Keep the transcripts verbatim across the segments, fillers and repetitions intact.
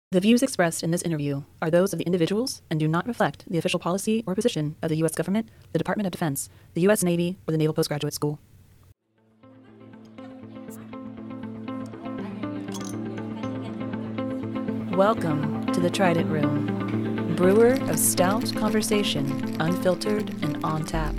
The views expressed in this interview are those of the individuals and do not reflect the official policy or position of the U S government, the Department of Defense, the U S Navy, or the Naval Postgraduate School. Welcome to the Trident Room, brewer of stout conversation, unfiltered and on tap.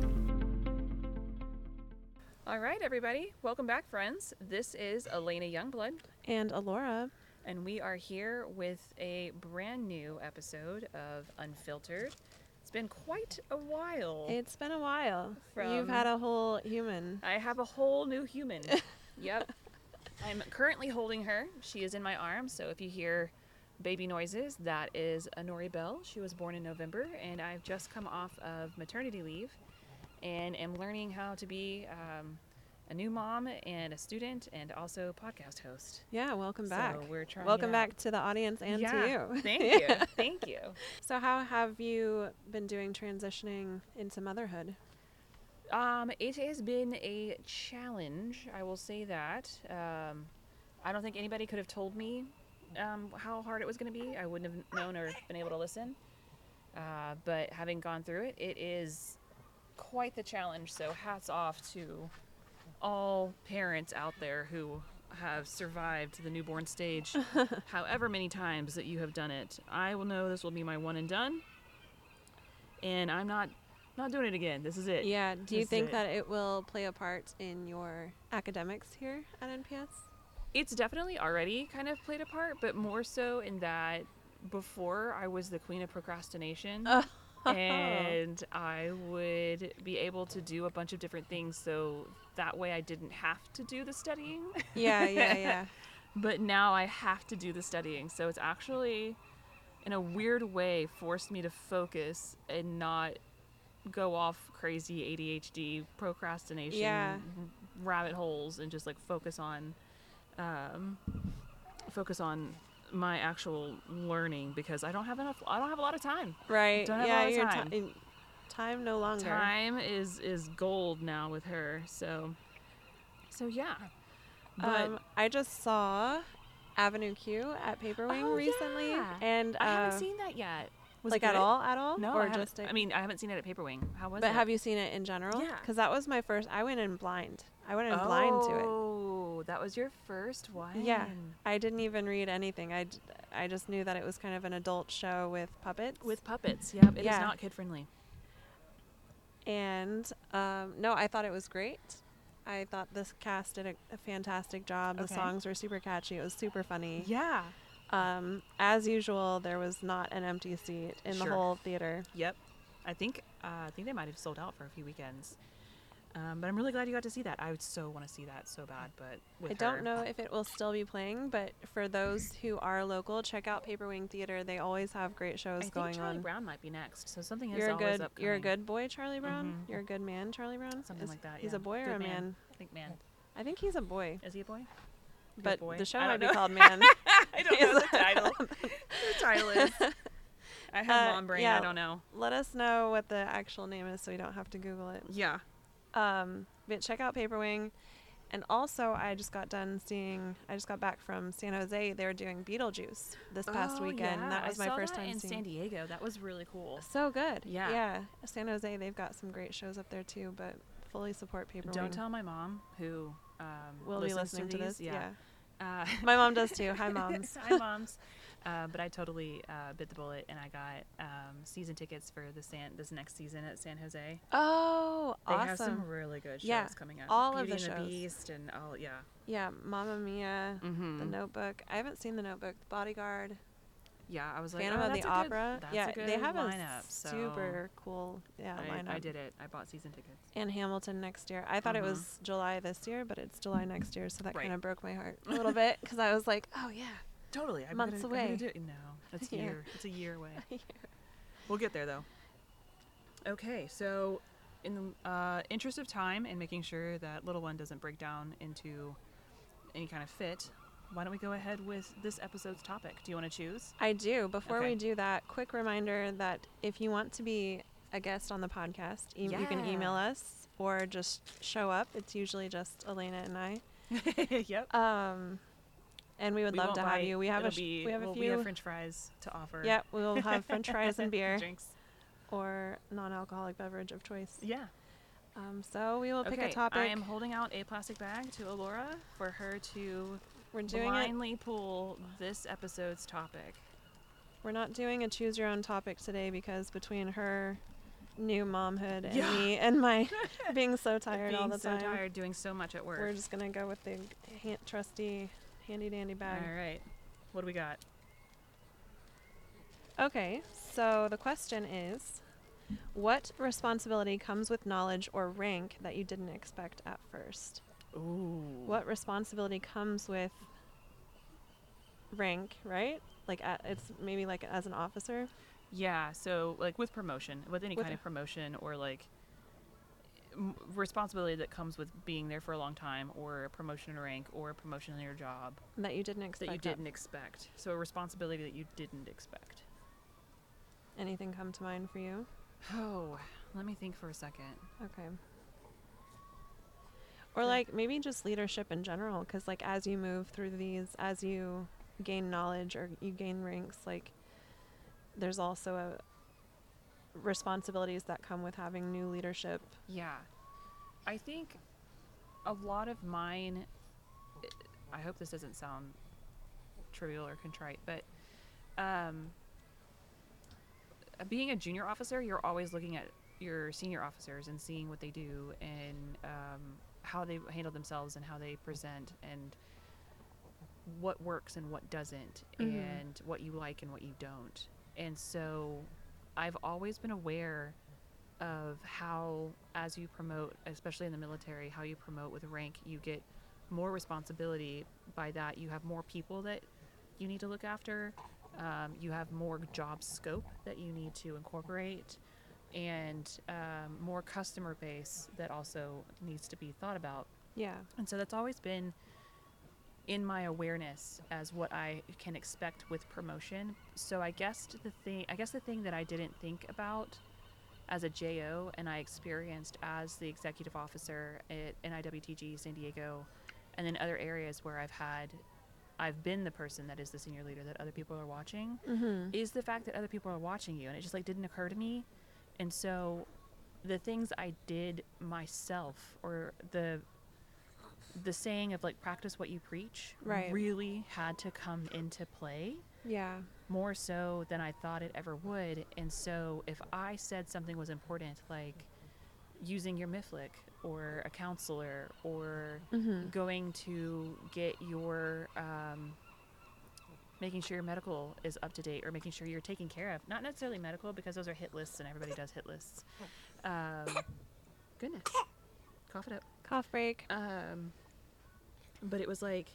All right, everybody. Welcome back, friends. This is Elena Youngblood. And Alora. And we are here with a brand new episode of Unfiltered. It's been quite a while. It's been a while. From- You've had a whole human. I have a whole new human. Yep. I'm currently holding her. She is in my arms, so if you hear baby noises, that is Anori Bell. She was born in November, and I've just come off of maternity leave and am learning how to be um, a new mom and a student and also podcast host. Yeah, welcome back. So we're trying welcome it back out. to the audience and yeah, to you. Thank Yeah. you. Thank you. So how have you been doing transitioning into motherhood? Um, it has been a challenge, I will say that. Um, I don't think anybody could have told me um, how hard it was going to be. I wouldn't have known or been able to listen. Uh, but having gone through it, it is quite the challenge. So hats off to all parents out there who have survived the newborn stage, however many times that you have done it. I will know this will be my one and done, and I'm not not doing it again. This is it. Yeah, do This you is think it. that it will play a part in your academics here at N P S? It's definitely already kind of played a part, but more so in that before I was the queen of procrastination. Oh. And I would be able to do a bunch of different things, so that way I didn't have to do the studying. Yeah, yeah, yeah. But now I have to do the studying, so it's actually, in a weird way, forced me to focus and not go off crazy A D H D procrastination Yeah. rabbit holes, and just like focus on, um, focus on my actual learning, because I don't have enough. I don't have a lot of time. Right. Don't have a yeah, lot of your time. ti- time no longer. Time is is gold now with her. So, so yeah. But Um, I just saw Avenue Q at Paperwing Oh, recently, yeah. and uh, I haven't seen that yet. Was like it at good? all, at all, No, or I haven't- just. A- I mean, I haven't seen it at Paperwing. How was but it? have you seen it in general? Yeah. Because that was my first. I went in blind. I went in oh, blind to it. Oh, that was your first one. Yeah. I didn't even read anything. I, d- I just knew that it was kind of an adult show with puppets. With puppets. Yep. It is Yeah. not kid friendly. and um, no, I thought it was great. I thought this cast did a, a fantastic job. The Okay. songs were super catchy. It was super funny. Yeah. Um, as usual, there was not an empty seat in Sure. the whole theater. Yep. I think uh, I think they might have sold out for a few weekends. Um, but I'm really glad you got to see that. I would so want to see that so bad, but with I don't her- know if it will still be playing, but for those who are local, check out Paperwing Theater. They always have great shows I think going Charlie on. Brown might be next, so something is You're a always good, upcoming. you're a good boy, Charlie Brown. Mhm. You're a good man, Charlie Brown. Something Is- like that. He's yeah. a boy Good or a man. man? I think man. I think he's a boy, Is he a boy? Good but boy. the show I might don't be know. called Man. I don't know the title. the title is. I have Uh, mom brain. yeah. I don't know. Let us know what the actual name is, so we don't have to Google it. Yeah. Um, but check out Paperwing. And also, I just got done seeing, I just got back from San Jose. They were doing Beetlejuice this past oh, weekend. Yeah. That was I my saw first that time in seeing San Diego. That was really cool. So good. Yeah. Yeah. San Jose, they've got some great shows up there too, but fully support Paperwing. Don't tell my mom, who um, We'll be listens listening to, these. this. Yeah. Uh, My mom does too. Hi, moms. Hi, moms. Uh, but I totally uh, bit the bullet, and I got um, season tickets for the San this next season at San Jose. Oh, They awesome. have some really good shows Yeah, coming up. all of Beauty the and the shows. Beast and all, yeah. Yeah, Mamma Mia, Mm-hmm. The Notebook. I haven't seen The Notebook. Bodyguard, Yeah, I was like, Phantom oh, of that's the a good- Opera. that's yeah, a good they have lineup. a so super cool yeah I, lineup. I did it. I bought season tickets. And Hamilton next year. I thought Mhm. it was July this year, but it's July next year, so that Right. kind of broke my heart a little bit because I was like, oh yeah. Totally. I'm Months gonna, I'm gonna away. do it. No, it's a Yeah. year. It's a year away. We'll get there though. Okay, so in the uh, interest of time and making sure that little one doesn't break down into any kind of fit, why don't we go ahead with this episode's topic? Do you want to choose? I do. Before Okay. we do that, quick reminder that if you want to be a guest on the podcast, e- you can email Yeah. us or just show up. It's usually just Elena and I. Yep. Um, And we would We love won't to buy, have you. We have a it'll sh- be, we have a well, few. we have French fries to offer. Yeah, we'll have French fries and beer Drinks. or non-alcoholic beverage of choice. Yeah. Um, so we will pick Okay, a topic. I am holding out a plastic bag to Alora for her to We're doing it. blindly pull this episode's topic. We're not doing a choose your own topic today because between her new momhood and Yeah. me and my being so tired Being all the so time, tired, doing so much at work. we're just gonna go with the ha- trusty handy dandy bag. All right. What do we got? Okay, so the question is, what responsibility comes with knowledge or rank that you didn't expect at first? Ooh. What responsibility comes with rank, right? Like at, it's maybe like as an officer. Yeah, so like with promotion, with any With kind a- of promotion or like m- responsibility that comes with being there for a long time, or a promotion in rank, or a promotion in your job That you didn't expect. that you at- didn't expect. So a responsibility that you didn't expect. Anything come to mind for you? Oh, let me think for a second. Okay. Or Okay. like maybe just leadership in general, because like as you move through these, as you gain knowledge or you gain ranks, like there's also a responsibilities that come with having new leadership. Yeah. I think a lot of mine, I hope this doesn't sound trivial or contrite, but um, being a junior officer, you're always looking at your senior officers and seeing what they do and um, how they handle themselves and how they present and what works and what doesn't, Mhm. and what you like and what you don't. And so I've always been aware of how, as you promote, especially in the military, how you promote with rank, you get more responsibility. By that, you have more people that you need to look after. Um, you have more job scope that you need to incorporate, and um, more customer base that also needs to be thought about. Yeah. And so that's always been in my awareness as what I can expect with promotion. So I guess the thing, I guess the thing that I didn't think about as a J O and I experienced as the executive officer at N I W T G San Diego, and then other areas where I've had, I've been the person that is the senior leader that other people are watching, Mm-hmm. is the fact that other people are watching you, and it just like didn't occur to me. And so the things I did myself, or the the saying of like practice what you preach, Right. really had to come into play Yeah. more so than I thought it ever would. And so if I said something was important, like using your MIFLIC or a counselor, or Mm-hmm. going to get your um, making sure your medical is up to date, or making sure you're taken care of, not necessarily medical because those are hit lists and everybody does hit lists. Um, goodness, cough it up. Cough break. Um, but it was like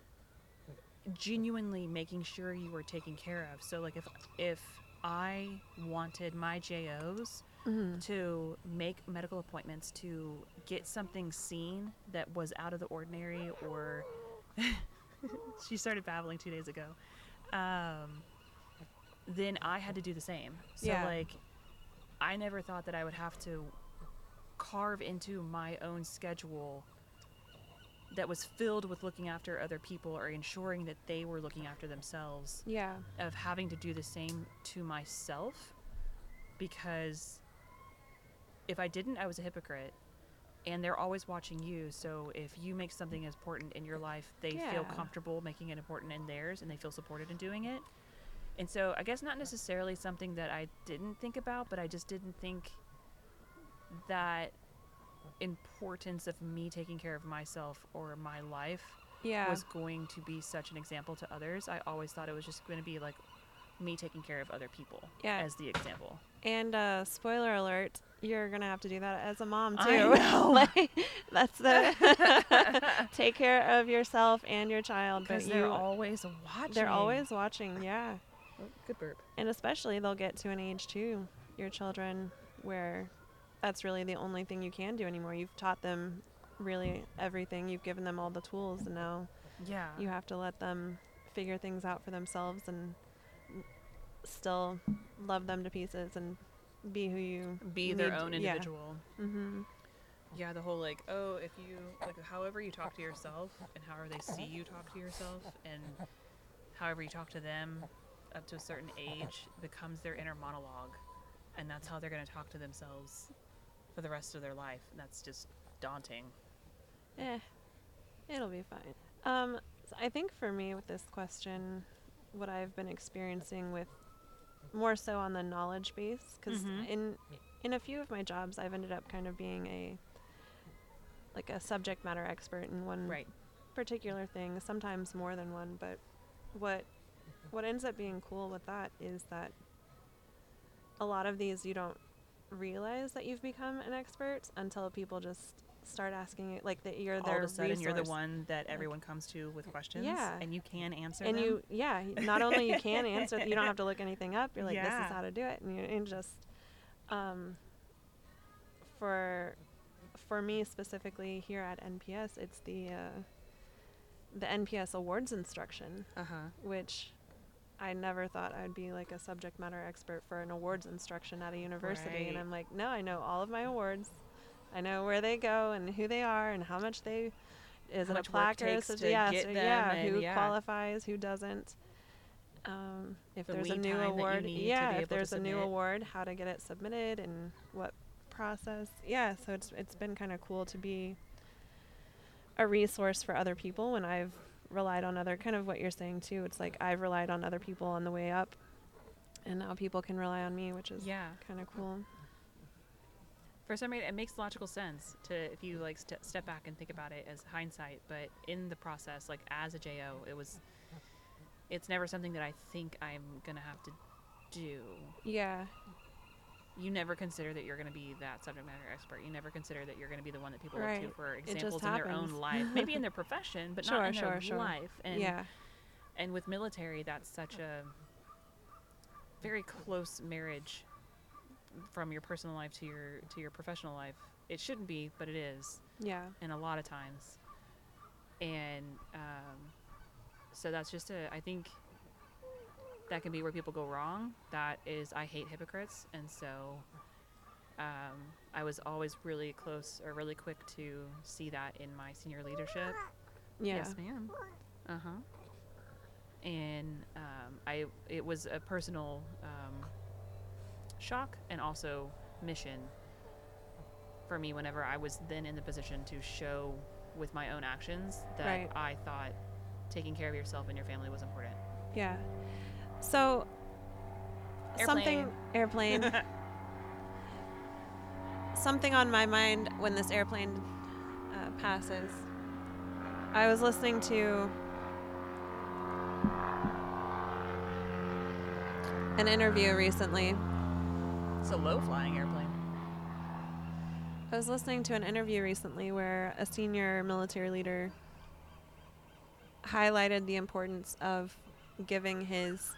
genuinely making sure you were taken care of. So like if if I wanted my J Os Mm-hmm. to make medical appointments, to get something seen that was out of the ordinary, or she started babbling two days ago, um, then I had to do the same. So Yeah. like I never thought that I would have to carve into my own schedule that was filled with looking after other people or ensuring that they were looking after themselves, Yeah. of having to do the same to myself, because if I didn't, I was a hypocrite. And they're always watching you, so if you make something important in your life, they feel Yeah. comfortable making it important in theirs, and they feel supported in doing it. And so I guess not necessarily something that I didn't think about, but I just didn't think that importance of me taking care of myself or my life Yeah. was going to be such an example to others. I always thought it was just going to be like me taking care of other people Yeah. as the example. And uh, spoiler alert, you're gonna have to do that as a mom too. I know. Like, that's the take care of yourself and your child. But Because you, they're always watching. they're always watching. Yeah. Oh, good burp. And especially they'll get to an age too, your children, where that's really the only thing you can do anymore. You've taught them really everything. You've given them all the tools, and now Yeah. you have to let them figure things out for themselves and still love them to pieces and be who you Be their need- own yeah. individual. Mm-hmm. Yeah, the whole like, oh, if you like, however you talk to yourself and however they see you talk to yourself and however you talk to them up to a certain age becomes their inner monologue, and that's how they're going to talk to themselves for the rest of their life. And that's just daunting. Eh, it'll be fine. Um, so I think for me with this question, what I've been experiencing with more so on the knowledge base, because Mhm. in in a few of my jobs, I've ended up kind of being a like a subject matter expert in one Right. particular thing, sometimes more than one. But what what ends up being cool with that is that a lot of these you don't realize that you've become an expert until people just start asking you, like that you're All their of a sudden, you're the resource. one that Like- everyone comes to with questions, Yeah. and you can answer And them. you, yeah, not only you can answer, you don't have to look anything up. You're like, this Yeah. is how to do it, and you and just, um, for, for me specifically here at N P S, it's the, uh, the N P S awards instruction, Uh huh. which I never thought I'd be like a subject matter expert for an awards instruction at a university, and Right. I'm like, no, I know all of my awards. I know where they go and who they are and how much they. Is How it a much work plaque or a takes certi- to yeah, get so them yeah, and who yeah. qualifies, who doesn't. Um, if The there's a lead new time that you award, need to yeah, be if able to there's a new submit. award, how to get it submitted and what process. Yeah, so it's it's been kind of cool to be a resource for other people when I've relied on other, kind of what you're saying too. It's like I've relied on other people on the way up, and now people can rely on me, which is Yeah. kind of cool. For some reason, it makes logical sense to if you like st- step back and think about it as hindsight. But in the process, like as a J O, it was. It's never something that I think I'm gonna have to do. Yeah, You never consider that you're going to be that subject matter expert. You never consider that you're going to be the one that people look Right. to for just examples in their own happens. life, maybe in their profession, but Sure, not in sure, their sure. life. And yeah, and with military, that's such a very close marriage from your personal life to your to your professional life. It shouldn't be, but it is, yeah, and a lot of times. And um, so that's just a. I think that can be where people go wrong. That is, I hate hypocrites, and so um, I was always really close or really quick to see that in my senior leadership. yeah. Yes, ma'am. Uh huh. And um, I, it was a personal um, shock and also mission for me whenever I was then in the position to show with my own actions that Right. I thought taking care of yourself and your family was important. Yeah. So something airplane. Something on my mind when this airplane uh, passes. I was listening to an interview recently. It's a low flying airplane. I was listening to an interview recently where a senior military leader highlighted the importance of giving his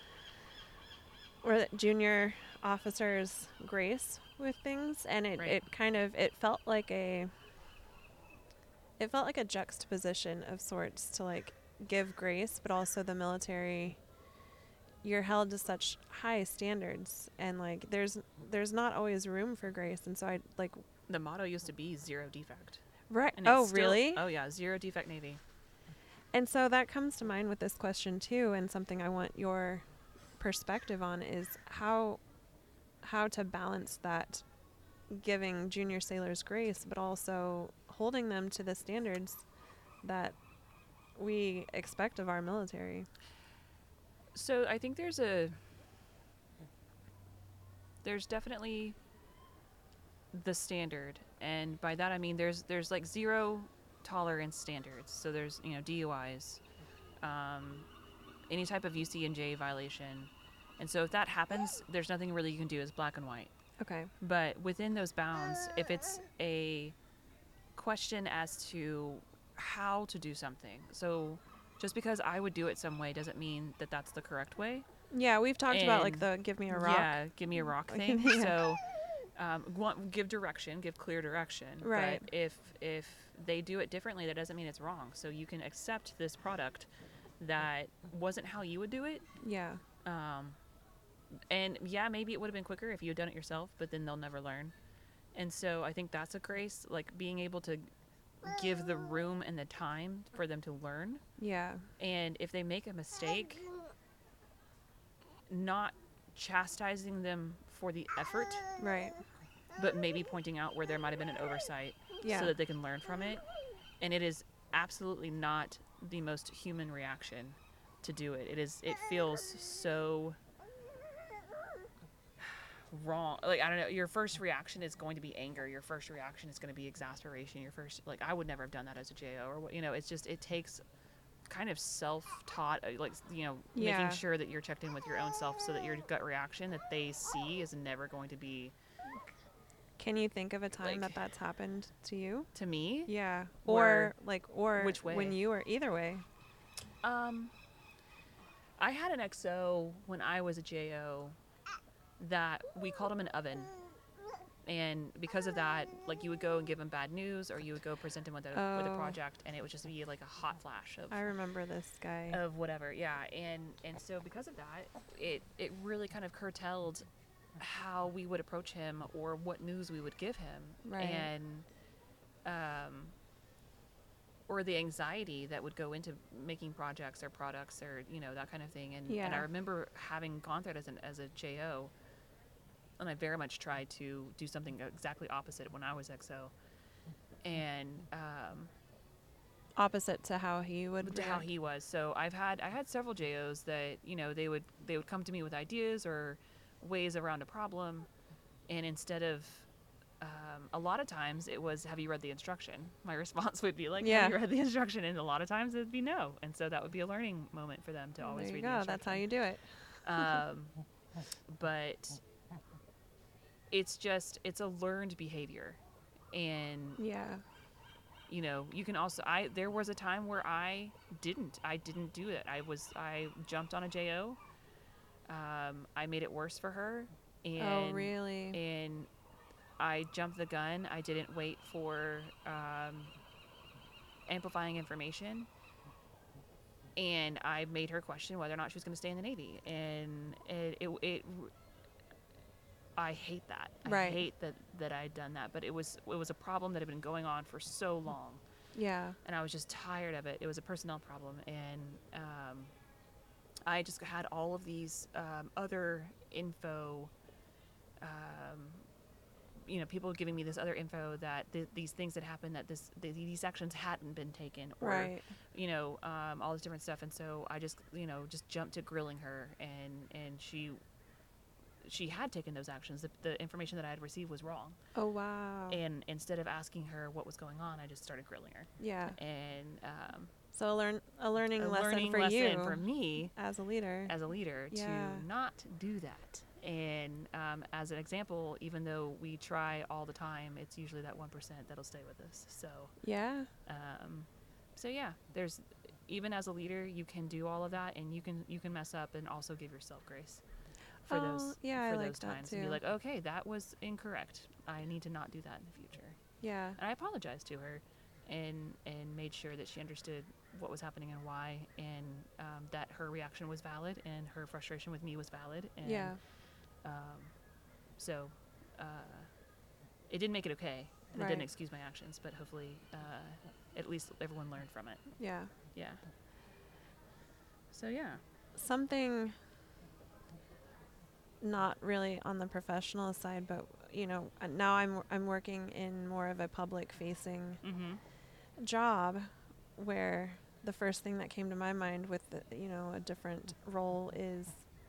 or junior officers grace with things, and it, Right. it kind of it felt like a it felt like a juxtaposition of sorts to like give grace, but also the military, you're held to such high standards, and like there's there's not always room for grace, and so I like The motto used to be zero defect. right And it's oh still- really Oh yeah, zero defect Navy. And so that comes to mind with this question too, and something I want your perspective on is how how to balance that, giving junior sailors grace, but also holding them to the standards that we expect of our military. So I think there's a there's definitely the standard, and by that I mean there's there's like zero tolerance standards. So there's, you know, D U Is, um, any type of U C and J violation, and so if that happens, there's nothing really you can do. It's black and white. Okay. But within those bounds, if it's a question as to how to do something, so just because I would do it some way doesn't mean that that's the correct way. Yeah, we've talked about like And- the give me a rock. Yeah, give me a rock thing. Yeah. So, um, want, give direction, give clear direction. Right. But if if they do it differently, that doesn't mean it's wrong. So you can accept this product that wasn't how you would do it. Yeah. Um, and yeah, maybe it would have been quicker if you had done it yourself, but then they'll never learn. And so I think that's a grace, like being able to give the room and the time for them to learn. Yeah. And if they make a mistake, not chastising them for the effort, Right. but maybe pointing out where there might have been an oversight Yeah. so that they can learn from it. And it is absolutely not the most human reaction to do it. It is, it feels so wrong. Like, I don't know, your first reaction is going to be anger. Your first reaction is going to be exasperation. Your first, like, I would never have done that as a J O or what, you know, it's just, it takes kind of self-taught, uh, like, you know, Yeah. making sure that you're checked in with your own self so that your gut reaction that they see is never going to be, Can you think of a time Like- that that's happened to you? to me. Yeah. Or- Or like, or Which way? when you were either way. Um, I had an X O when I was a J O that we called him an oven. And because of that, like, you would go and give him bad news, or you would go present him with a, with a Oh. project, and it would just be like a hot flash of I remember this guy. of whatever. Yeah. And and so because of that, it it really kind of curtailed how we would approach him or what news we would give him. Right. And um or the anxiety that would go into making projects or products or, you know, that kind of thing. And and I Yeah. remember having gone through it as an as a J O, and I very much tried to do something exactly opposite when I was X O. And um Opposite to how he would to how react. he was. So I've had I had several J Os that, you know, they would they would come to me with ideas or ways around a problem, and instead of um, a lot of times it was, have you read the instruction? My response would be like, Yeah. have you read the instruction? And a lot of times it'd be no. And so that would be a learning moment for them to always There you read the go. instruction. That's how you do it. Um, but it's just, it's a learned behavior. And Yeah. you know, you can also, I, there was a time where I didn't, I didn't do it. I was, I jumped on a J O. Um, I made it worse for her. And, Oh, really? and I jumped the gun. I didn't wait for, um, amplifying information. And I made her question whether or not she was going to stay in the Navy. And it, it, it I hate that. I Right. hate that, that I'd done that, but it was, it was a problem that had been going on for so long. Yeah. And I was just tired of it. It was a personnel problem. And, um, I just had all of these, um, other info, um, you know, people giving me this other info that th- these things that happened, that this, th- these actions hadn't been taken, or, Right. you know, um, all this different stuff. And so I just, you know, just jumped to grilling her, and, and she, she had taken those actions. The, the information that I had received was wrong. Oh, wow. And instead of asking her what was going on, I just started grilling her. Yeah. And, um, So a learn a learning a lesson learning for lesson you for me as a leader. as a leader Yeah. to not do that. And um, as an example, even though we try all the time, it's usually that one percent that'll stay with us. So, Yeah. um, so yeah, there's, even as a leader, you can do all of that, and you can you can mess up and also give yourself grace for Oh, those yeah, I for like those that times, and be too. like, okay, that was incorrect. I need to not do that in the future. Yeah. And I apologized to her, and and made sure that she understood what was happening and why, and um, that her reaction was valid and her frustration with me was valid. And, Yeah. Um, so uh, it didn't make it okay, and it Right. didn't excuse my actions, but hopefully uh, at least everyone learned from it. Yeah. Yeah. So yeah. Something not really on the professional side, but you know, uh, now I'm I'm working in more of a public facing Mm-hmm. job where the first thing that came to my mind with the, you know, a different role is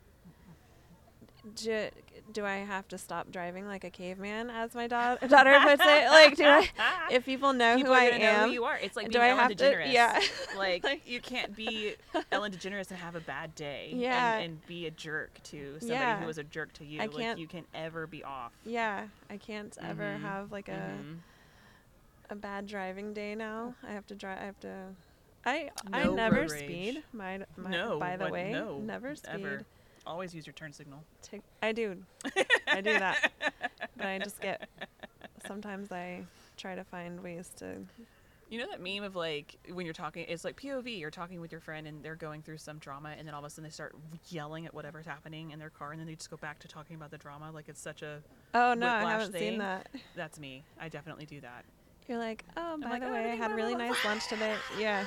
do, do I have to stop driving like a caveman, as my da- daughter puts it? Like, do I, if people know People who are I gonna know am, who you are. It's like do being I Ellen have to- DeGeneres. yeah. Like, Like- you can't be Ellen DeGeneres and have a bad day. Yeah. And, and be a jerk to somebody Yeah. who was a jerk to you. I Like, can't- you can ever be off. yeah, I can't ever Mhm. have like a Mhm. a bad driving day now. I have to drive. I have to. I I No never road rage. speed. My, my No, by the but way, no, never speed. ever. Always use your turn signal. Take, I do. I do that. But I just get. Sometimes I try to find ways to You know that meme of like when you're talking, it's like P O V, you're talking with your friend and they're going through some drama and then all of a sudden they start yelling at whatever's happening in their car and then they just go back to talking about the drama. Like it's such a Oh, no, I whiplash haven't thing. seen that. That's me. I definitely do that. You're like, oh, by like, the "Oh, way, I did had you really know?" nice lunch today. Yeah.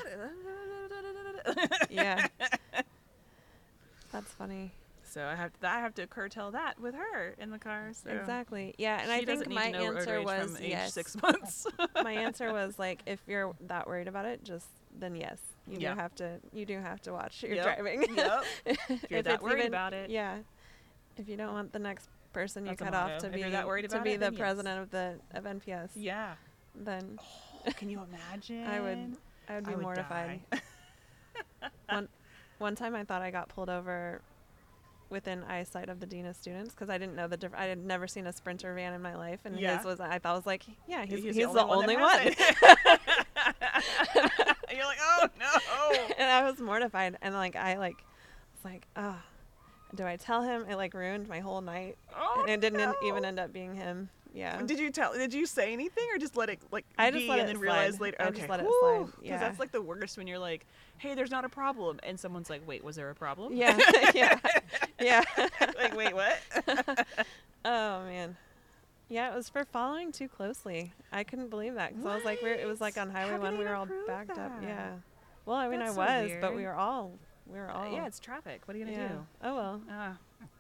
Yeah. That's funny. So I have to, I have to curtail that with her in the car. So. Exactly. Yeah, and She I doesn't think need my to know road answer rage was from age yes. six months. My answer was like, if you're that worried about it, just then yes, you Yeah. do have to. You do have to watch your Yep. driving. Yep. If you're that it's worried even- about it. Yeah. If you don't want the next person you That's a cut motto. off to If be you're that worried to about be it, the then yes. president of the of N P S, Yeah. then Can you imagine? I would I would be I would mortified. die. one one time I thought I got pulled over within eyesight of the dean of students because I didn't know the diff- I had never seen a Sprinter van in my life, and Yeah. his was I thought was like, yeah, he's he's, He's the only, that one. has it. And you're like, oh no. And I was mortified, and like I like was like, oh, do I tell him? It like ruined my whole night, Oh, and it didn't en- no. even end up being him. Yeah. Did you tell? Did you say anything, or just let it like I just be let and it then realize slide. later? I Okay, just let it Whew. slide, 'Cause yeah. that's like the worst when you're like, "Hey, there's not a problem," and someone's like, "Wait, was there a problem?" Yeah. Yeah. Yeah. Like, wait, what? Oh man. Yeah, it was for following too closely. I couldn't believe that because I was like, we we're, it was like on What? Highway How did One. they We were not all prove backed up. that? Yeah. Well, I mean, That's so I was, but we weird. were all, we were all. yeah, it's traffic. What are you gonna yeah. do? Oh well. Ah.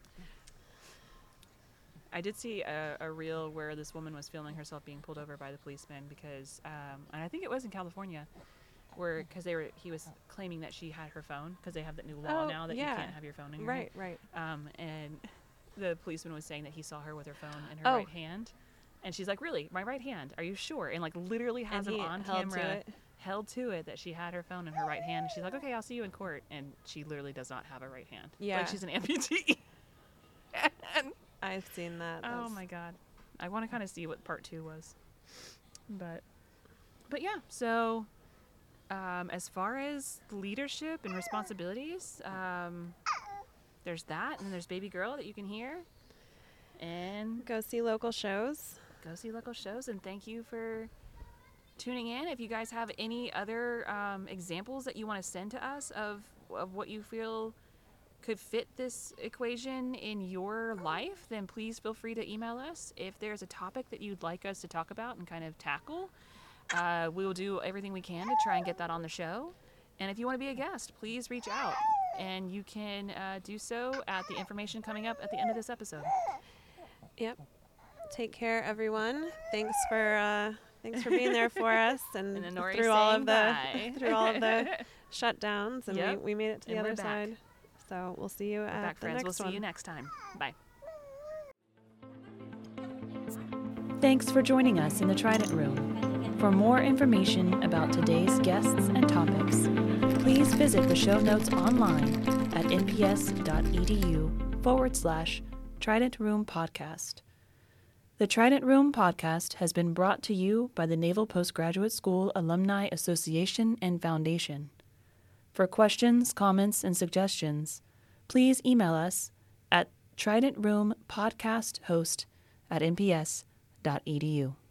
I did see a, a reel where this woman was filming herself being pulled over by the policeman because, um, and I think it was in California, where because they were he was claiming that she had her phone because they have that new law Oh, now that yeah. you can't have your phone in your Right. Right. hand. Um, and the policeman was saying that he saw her with her phone in her Oh. right hand, and she's like, "Really, my right hand? Are you sure?" And like literally has And him he on held to camera. it. Held to it that she had her phone in her right hand. And she's like, "Okay, I'll see you in court." And she literally does not have a right hand. Yeah. Like she's an amputee. And I've seen that. oh That's- my god, I want to kind of see what part two was. But, but yeah. So, um, as far as leadership and responsibilities, um, there's that, and then there's Baby Girl that you can hear, and Go see local shows. go see local shows. And thank you for tuning in. If you guys have any other um, examples that you want to send to us of of what you feel could fit this equation in your life, then please feel free to email us. If there's a topic that you'd like us to talk about and kind of tackle, uh, we will do everything we can to try and get that on the show. And if you want to be a guest, please reach out, and you can uh, do so at the information coming up at the end of this episode. Yep. Take care, everyone. Thanks for uh, thanks for being there for us and, And then Nori through all saying of the bye. through all of the shutdowns, and Yep. we, we made it to the And we're other back. side. So we'll see you We're at back, the friends. next We'll see one. you next time. Bye. Thanks for joining us in the Trident Room. For more information about today's guests and topics, please visit the show notes online at nps.edu forward slash Trident Room Podcast. The Trident Room Podcast has been brought to you by the Naval Postgraduate School Alumni Association and Foundation. For questions, comments, and suggestions, please email us at tridentroompodcasthost at nps.edu.